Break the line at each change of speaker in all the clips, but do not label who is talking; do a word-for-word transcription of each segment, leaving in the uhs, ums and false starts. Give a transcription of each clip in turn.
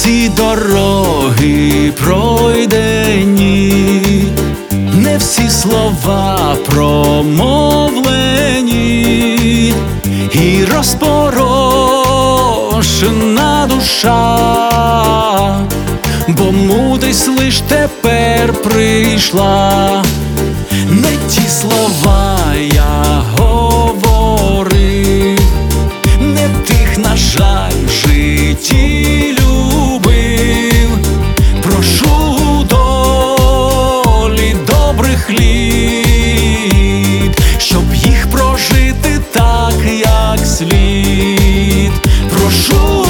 всі дороги пройдені, не всі слова промовлені, і розпорошена душа, бо мудрість лиш тепер прийшла. Не ті слова я говорив, не тих, на жаль, в житті любив. Прошу долі добрих літ, щоб їх прожити так, як слід. Прошу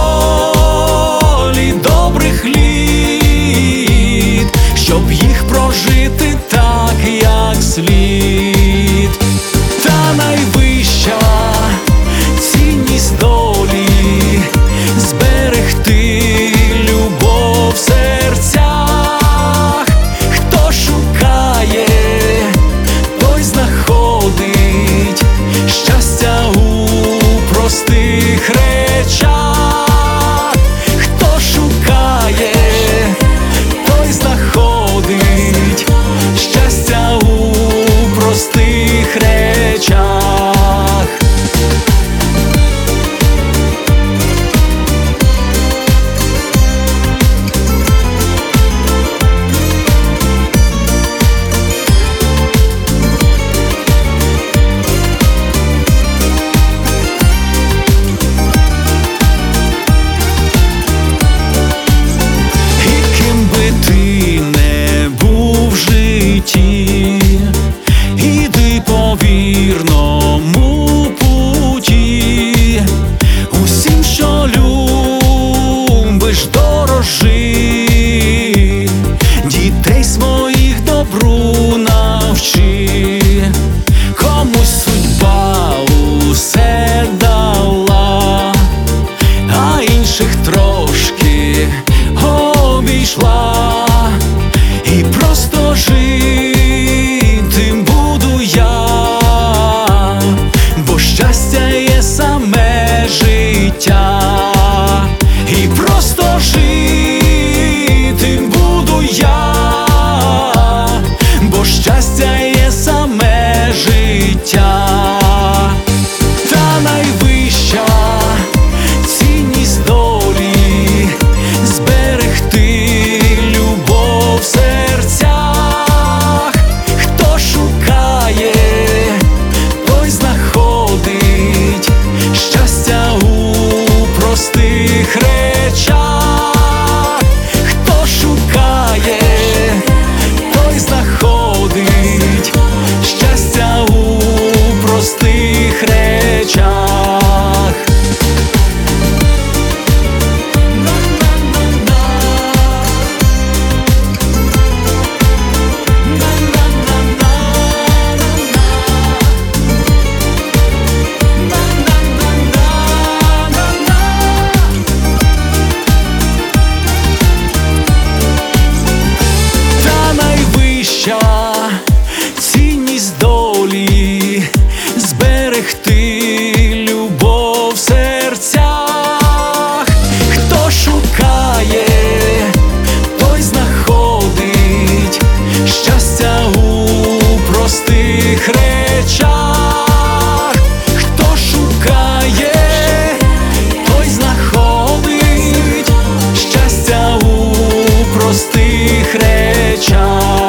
долі добрих літ, щоб їх прожити так, як слід. Та найвища цінність долі зберегти любов в серцях. Хто шукає, той знаходить щастя у простих речах. Хто шукає, той знаходить щастя у простих речах. Іди по вірному путі, усім, що любиш, дорожи, дітей своїх добру навчи. Комусь судьба усе дала, а інших трошки обійшла. І просто житим буду я, бо щастя є саме життя. І просто житим буду я, бо щастя є саме життя. Та найвища цінність долі зберегти любов в серцях. Хто шукає, той знаходить щастя у простих речах. Хто шукає, той знаходить щастя у простих речах. Цінність долі зберегти любов в серцях. Хто шукає, той знаходить щастя у простих речах. Хто шукає, той знаходить щастя у простих речах.